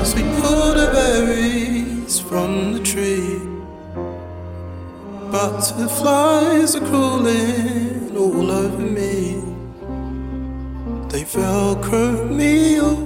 we pull the berries from the tree. Butterflies are crawling all over me. They velcro me